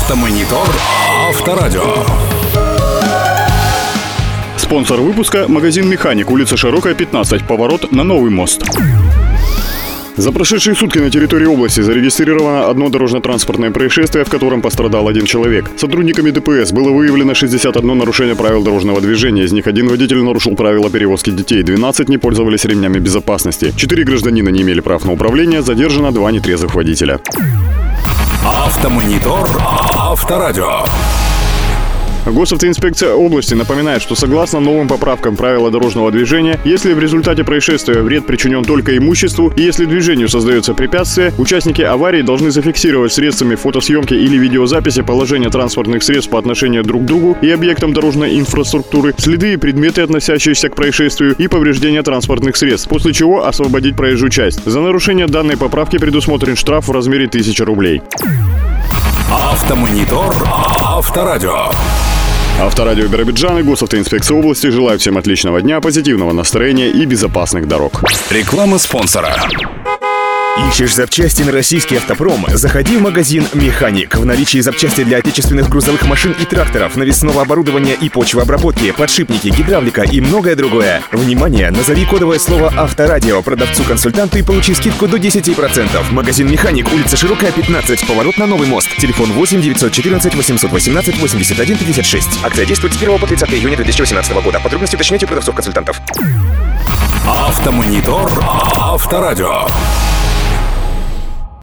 Автомонитор Авторадио. Спонсор выпуска – магазин «Механик», улица Широкая, 15, поворот на Новый мост. За прошедшие сутки на территории области зарегистрировано одно дорожно-транспортное происшествие, в котором пострадал один человек. Сотрудниками ДПС было выявлено 61 нарушение правил дорожного движения. Из них один водитель нарушил правила перевозки детей, 12 не пользовались ремнями безопасности. 4 гражданина не имели прав на управление, задержано 2 нетрезвых водителя. Автомонитор Авторадио. Госавтоинспекция области напоминает, что согласно новым поправкам правила дорожного движения, если в результате происшествия вред причинен только имуществу и если движению создается препятствие, участники аварии должны зафиксировать средствами фотосъемки или видеозаписи положение транспортных средств по отношению друг к другу и объектам дорожной инфраструктуры, следы и предметы, относящиеся к происшествию, и повреждения транспортных средств, после чего освободить проезжую часть. За нарушение данной поправки предусмотрен штраф в размере 1000 рублей. Автомонитор Авторадио. Авторадио Биробиджан и Госавтоинспекция области желают всем отличного дня, позитивного настроения и безопасных дорог. Реклама спонсора. Ищешь запчасти на российский автопром? Заходи в магазин «Механик». В наличии запчасти для отечественных грузовых машин и тракторов, навесного оборудования и почвообработки, подшипники, гидравлика и многое другое. Внимание! Назови кодовое слово «Авторадио» продавцу-консультанту и получи скидку до 10%. Магазин «Механик», улица Широкая, 15, поворот на Новый мост. Телефон 8 914 818 81 56. Акция действует с 1 по 30 июня 2018 года. Подробности уточняйте у продавцов-консультантов. Автомонитор Авторадио.